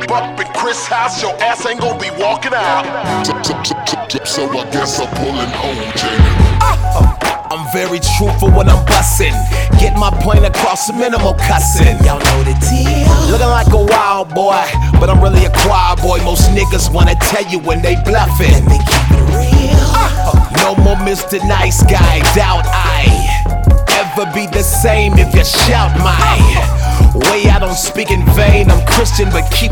up at Chris' house, your ass ain't gonna be walking out. So I guess I'm pulling home, Jada. I'm very truthful when I'm bussin'. Get my point across, minimal cussing. Y'all know the deal. Looking like a wild boy, but I'm really a choir boy. Most niggas wanna tell you when they bluffin'. Let me keep it real. No more Mr. Nice Guy. Doubt I ever be the same if you shout my way. I don't speak in vain. I'm Christian, but keep